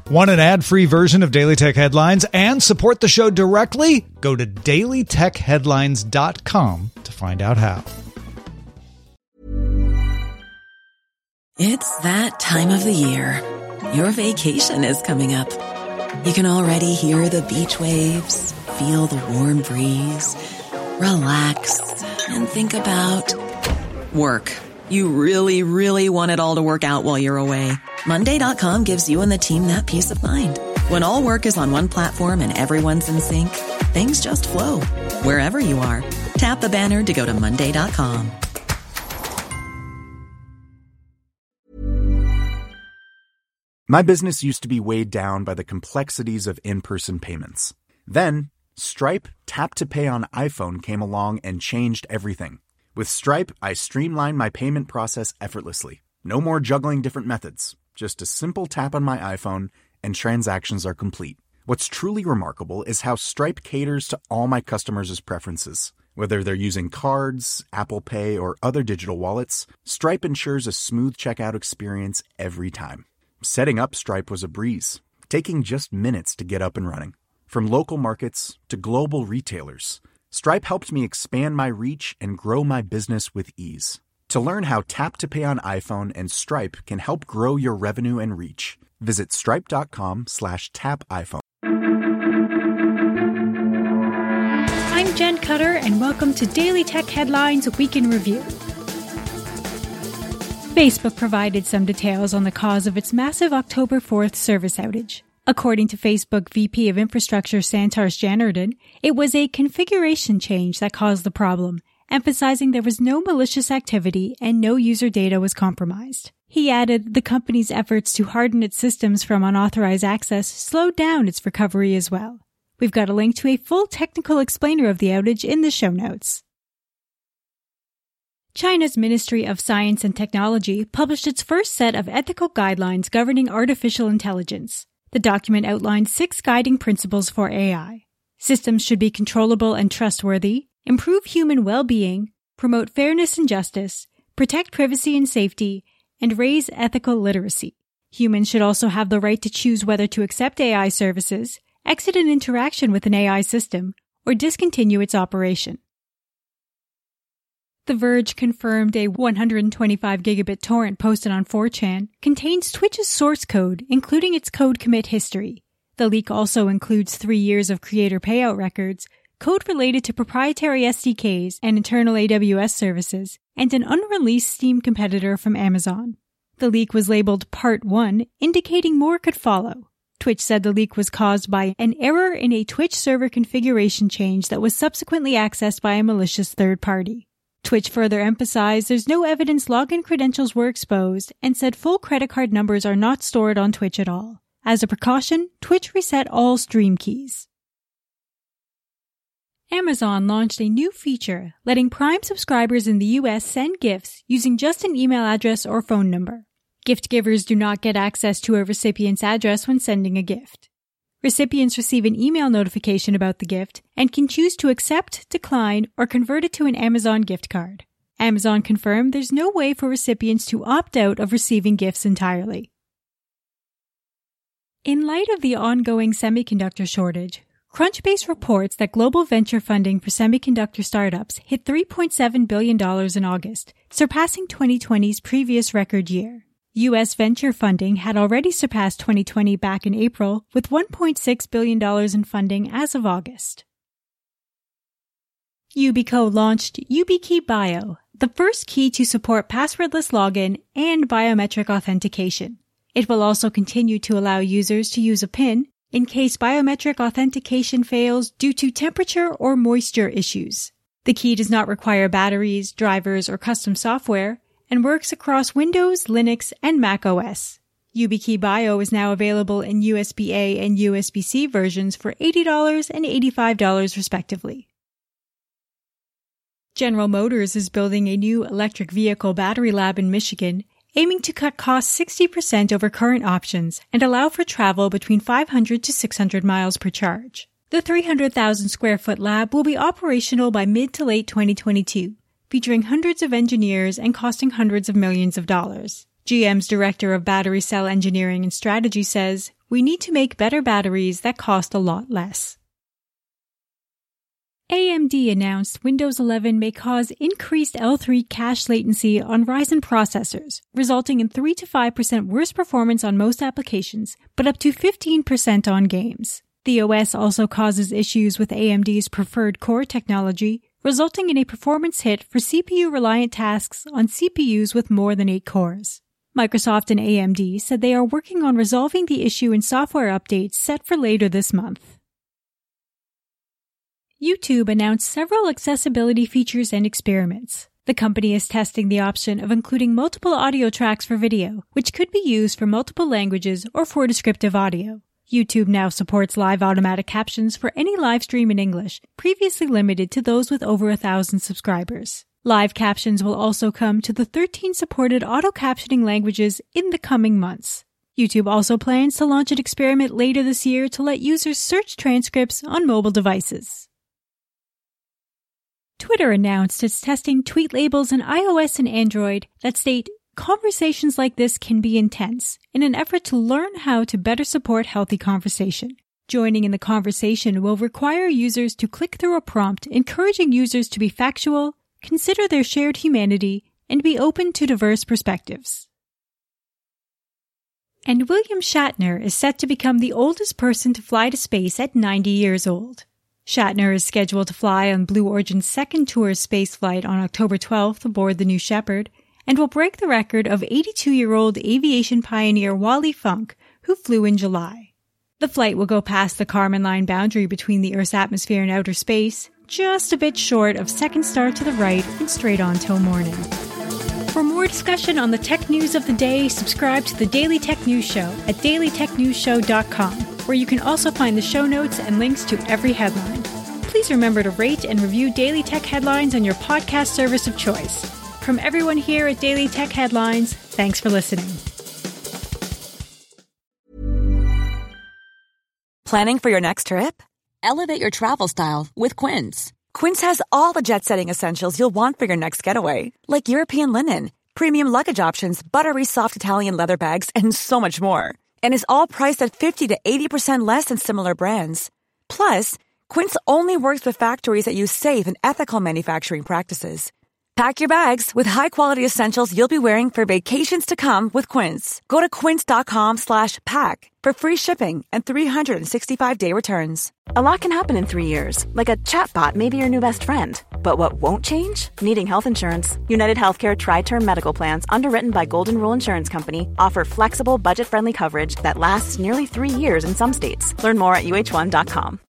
Want an ad-free version of Daily Tech Headlines and support the show directly? Go to dailytechheadlines.com to find out how. It's that time of the year. Your vacation is coming up. You can already hear the beach waves, feel the warm breeze, relax, and think about work. You really, really want it all to work out while you're away. Monday.com gives you and the team that peace of mind. When all work is on one platform and everyone's in sync, things just flow. Wherever you are, tap the banner to go to Monday.com. My business used to be weighed down by the complexities of in-person payments. Then, Stripe Tap to Pay on iPhone came along and changed everything. With Stripe, I streamlined my payment process effortlessly. No more juggling different methods. Just a simple tap on my iPhone and transactions are complete. What's truly remarkable is how Stripe caters to all my customers' preferences. Whether they're using cards, Apple Pay, or other digital wallets, Stripe ensures a smooth checkout experience every time. Setting up Stripe was a breeze, taking just minutes to get up and running. From local markets to global retailers, Stripe helped me expand my reach and grow my business with ease. To learn how Tap to Pay on iPhone and Stripe can help grow your revenue and reach, visit stripe.com/tapiphone. I'm Jen Cutter, and welcome to Daily Tech Headlines Week in Review. Facebook provided some details on the cause of its massive October 4th service outage. According to Facebook VP of Infrastructure Santosh Janardhan, it was a configuration change that caused the problem, emphasizing there was no malicious activity and no user data was compromised. He added the company's efforts to harden its systems from unauthorized access slowed down its recovery as well. We've got a link to a full technical explainer of the outage in the show notes. China's Ministry of Science and Technology published its first set of ethical guidelines governing artificial intelligence. The document outlines 6 guiding principles for AI. Systems should be controllable and trustworthy, improve human well-being, promote fairness and justice, protect privacy and safety, and raise ethical literacy. Humans should also have the right to choose whether to accept AI services, exit an interaction with an AI system, or discontinue its operation. The Verge confirmed a 125 gigabit torrent posted on 4chan contains Twitch's source code, including its code commit history. The leak also includes 3 years of creator payout records, code related to proprietary SDKs and internal AWS services, and an unreleased Steam competitor from Amazon. The leak was labeled Part 1, indicating more could follow. Twitch said the leak was caused by an error in a Twitch server configuration change that was subsequently accessed by a malicious third party. Twitch further emphasized there's no evidence login credentials were exposed and said full credit card numbers are not stored on Twitch at all. As a precaution, Twitch reset all stream keys. Amazon launched a new feature letting Prime subscribers in the US send gifts using just an email address or phone number. Gift givers do not get access to a recipient's address when sending a gift. Recipients receive an email notification about the gift and can choose to accept, decline, or convert it to an Amazon gift card. Amazon confirmed there's no way for recipients to opt out of receiving gifts entirely. In light of the ongoing semiconductor shortage, Crunchbase reports that global venture funding for semiconductor startups hit $3.7 billion in August, surpassing 2020's previous record year. U.S. venture funding had already surpassed 2020 back in April, with $1.6 billion in funding as of August. Yubico launched YubiKey Bio, the first key to support passwordless login and biometric authentication. It will also continue to allow users to use a PIN in case biometric authentication fails due to temperature or moisture issues. The key does not require batteries, drivers, or custom software, and works across Windows, Linux, and Mac OS. YubiKey Bio is now available in USB-A and USB-C versions for $80 and $85 respectively. General Motors is building a new electric vehicle battery lab in Michigan, aiming to cut costs 60% over current options and allow for travel between 500 to 600 miles per charge. The 300,000 square foot lab will be operational by mid to late 2022. Featuring hundreds of engineers and costing hundreds of millions of dollars. GM's Director of Battery Cell Engineering and Strategy says, "We need to make better batteries that cost a lot less." AMD announced Windows 11 may cause increased L3 cache latency on Ryzen processors, resulting in 3 to 5% worse performance on most applications, but up to 15% on games. The OS also causes issues with AMD's preferred core technology, resulting in a performance hit for CPU-reliant tasks on CPUs with more than 8 cores. Microsoft and AMD said they are working on resolving the issue in software updates set for later this month. YouTube announced several accessibility features and experiments. The company is testing the option of including multiple audio tracks for video, which could be used for multiple languages or for descriptive audio. YouTube now supports live automatic captions for any live stream in English, previously limited to those with over 1,000 subscribers. Live captions will also come to the 13 supported auto-captioning languages in the coming months. YouTube also plans to launch an experiment later this year to let users search transcripts on mobile devices. Twitter announced it's testing tweet labels in iOS and Android that state, "Conversations like this can be intense," in an effort to learn how to better support healthy conversation. Joining in the conversation will require users to click through a prompt encouraging users to be factual, consider their shared humanity, and be open to diverse perspectives. And William Shatner is set to become the oldest person to fly to space at 90 years old. Shatner is scheduled to fly on Blue Origin's second tourist spaceflight on October 12th aboard the New Shepard, and will break the record of 82-year-old aviation pioneer Wally Funk, who flew in July. The flight will go past the Kármán line boundary between the Earth's atmosphere and outer space, just a bit short of second star to the right and straight on till morning. For more discussion on the tech news of the day, subscribe to the Daily Tech News Show at dailytechnewsshow.com, where you can also find the show notes and links to every headline. Please remember to rate and review Daily Tech Headlines on your podcast service of choice. From everyone here at Daily Tech Headlines, thanks for listening. Planning for your next trip? Elevate your travel style with Quince. Quince has all the jet-setting essentials you'll want for your next getaway, like European linen, premium luggage options, buttery soft Italian leather bags, and so much more. And is all priced at 50 to 80% less than similar brands. Plus, Quince only works with factories that use safe and ethical manufacturing practices. Pack your bags with high-quality essentials you'll be wearing for vacations to come with Quince. Go to quince.com/pack for free shipping and 365-day returns. A lot can happen in 3 years, like a chatbot may be your new best friend. But what won't change? Needing health insurance. United Healthcare Tri-Term Medical Plans, underwritten by Golden Rule Insurance Company, offer flexible, budget-friendly coverage that lasts nearly 3 years in some states. Learn more at uh1.com.